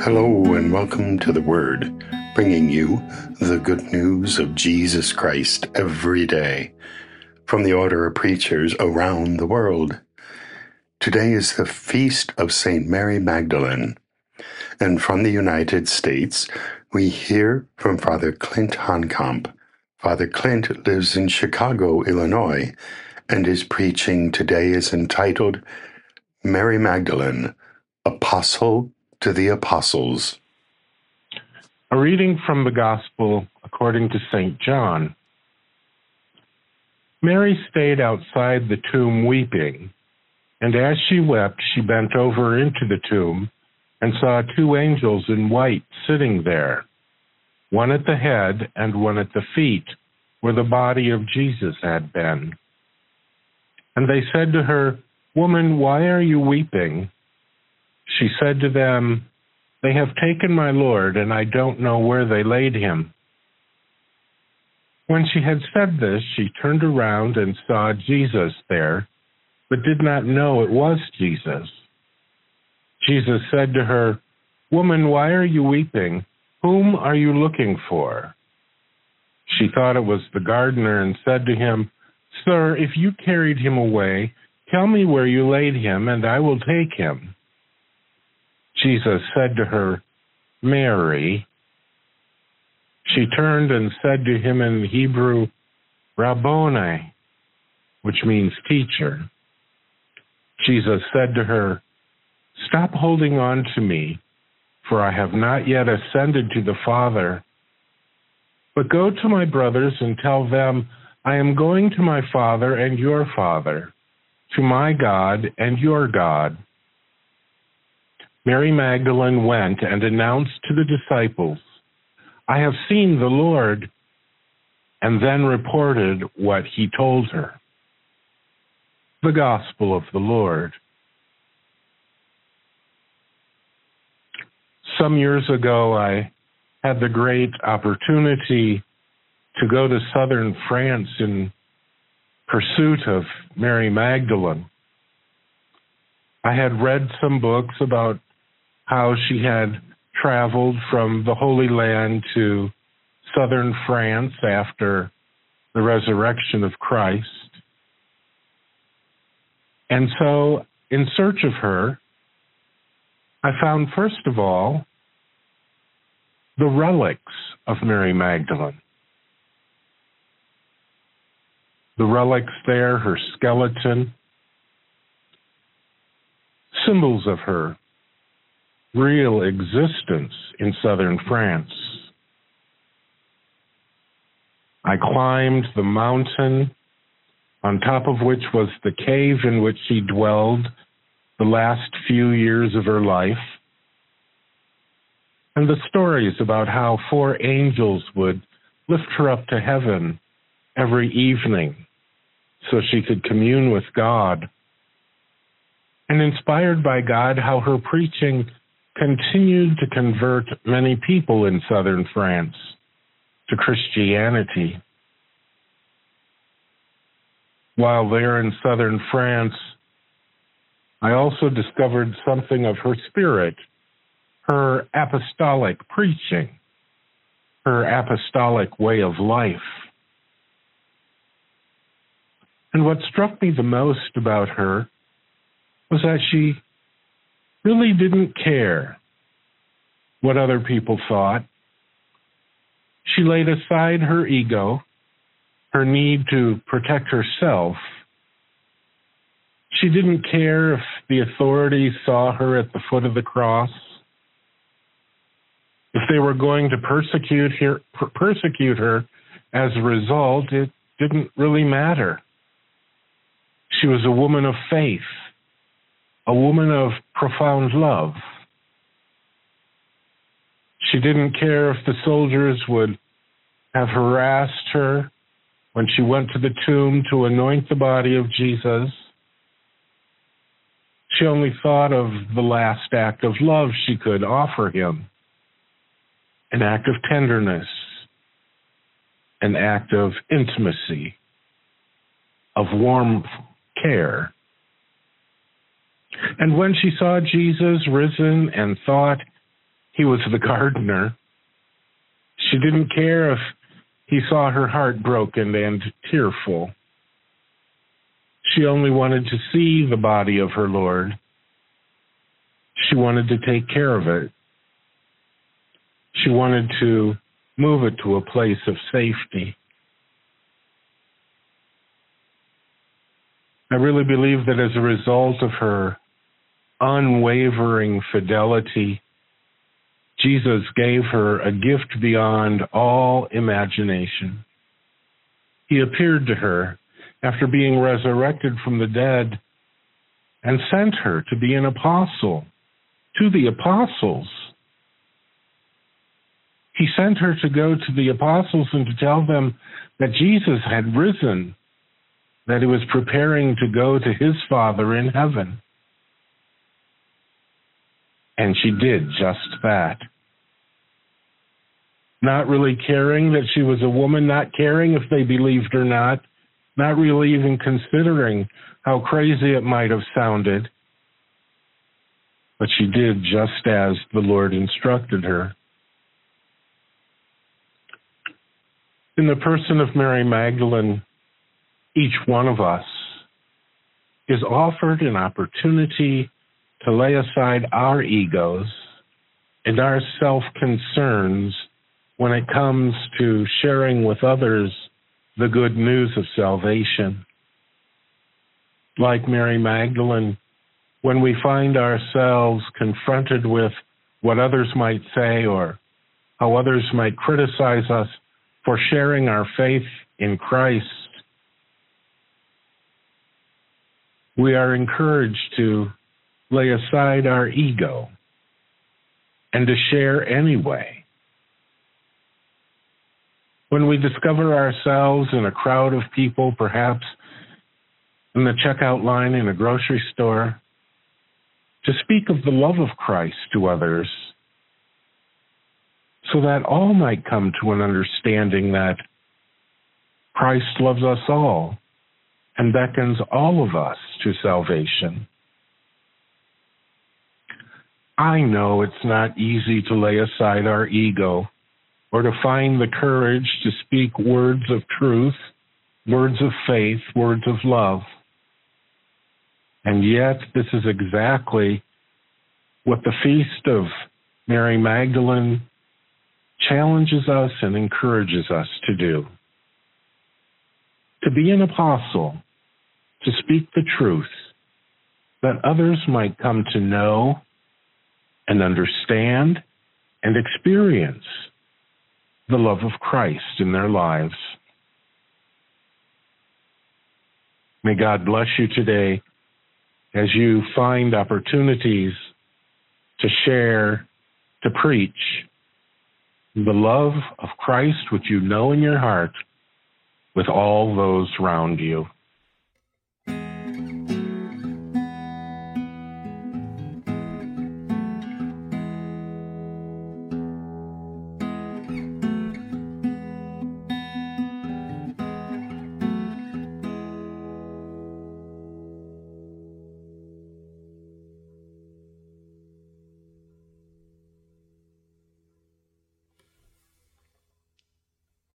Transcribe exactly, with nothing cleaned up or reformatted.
Hello and welcome to The Word, bringing you the good news of Jesus Christ every day from the Order of Preachers around the world. Today is the feast of Saint Mary Magdalene, and from the United States, we hear from Father Clint Honkamp. Father Clint lives in Chicago, Illinois, and his preaching today is entitled Mary Magdalene, Apostle to the Apostles. A reading from the Gospel according to Saint John. Mary stayed outside the tomb weeping, and as she wept, she bent over into the tomb and saw two angels in white sitting there, one at the head and one at the feet, where the body of Jesus had been. And they said to her, "Woman, why are you weeping?" She said to them, "They have taken my Lord, and I don't know where they laid him." When she had said this, she turned around and saw Jesus there, but did not know it was Jesus. Jesus said to her, "Woman, why are you weeping? Whom are you looking for?" She thought it was the gardener and said to him, "Sir, if you carried him away, tell me where you laid him, and I will take him." Jesus said to her, "Mary." She turned and said to him in Hebrew, "Rabboni," which means teacher. Jesus said to her, "Stop holding on to me, for I have not yet ascended to the Father. But go to my brothers and tell them, I am going to my Father and your Father, to my God and your God." Mary Magdalene went and announced to the disciples, "I have seen the Lord," and then reported what he told her. The Gospel of the Lord. Some years ago, I had the great opportunity to go to southern France in pursuit of Mary Magdalene. I had read some books about how she had traveled from the Holy Land to southern France after the resurrection of Christ. And so, in search of her, I found, first of all, the relics of Mary Magdalene. The relics there, her skeleton, symbols of her real existence in southern France. I climbed the mountain on top of which was the cave in which she dwelled the last few years of her life, and the stories about how four angels would lift her up to heaven every evening so she could commune with God, and inspired by God, how her preaching continued to convert many people in southern France to Christianity. While there in southern France, I also discovered something of her spirit, her apostolic preaching, her apostolic way of life. And what struck me the most about her was that she really didn't care what other people thought. She laid aside her ego, her need to protect herself. She didn't care if the authorities saw her at the foot of the cross, if they were going to persecute her, persecute her as a result. It didn't really matter. She was a woman of faith, a woman of profound love. She didn't care if the soldiers would have harassed her when she went to the tomb to anoint the body of Jesus. She only thought of the last act of love she could offer him, an act of tenderness, an act of intimacy, of warm care. And when she saw Jesus risen and thought, He was the gardener. She didn't care if he saw her heart broken and tearful. She only wanted to see the body of her Lord. She wanted to take care of it. She wanted to move it to a place of safety. I really believe that as a result of her unwavering fidelity, Jesus gave her a gift beyond all imagination. He appeared to her after being resurrected from the dead and sent her to be an apostle to the apostles. He sent her to go to the apostles and to tell them that Jesus had risen, that he was preparing to go to his Father in heaven. And she did just that. Not really caring that she was a woman, not caring if they believed or not, not really even considering how crazy it might have sounded. But she did just as the Lord instructed her. In the person of Mary Magdalene, each one of us is offered an opportunity to lay aside our egos and our self-concerns when it comes to sharing with others the good news of salvation. Like Mary Magdalene, when we find ourselves confronted with what others might say or how others might criticize us for sharing our faith in Christ, we are encouraged to lay aside our ego and to share anyway. When we discover ourselves in a crowd of people, perhaps in the checkout line in a grocery store, to speak of the love of Christ to others, so that all might come to an understanding that Christ loves us all and beckons all of us to salvation. I know it's not easy to lay aside our ego or to find the courage to speak words of truth, words of faith, words of love. And yet, this is exactly what the feast of Mary Magdalene challenges us and encourages us to do. To be an apostle, to speak the truth, that others might come to know and understand and experience the love of Christ in their lives. May God bless you today as you find opportunities to share, to preach the love of Christ which you know in your heart with all those around you.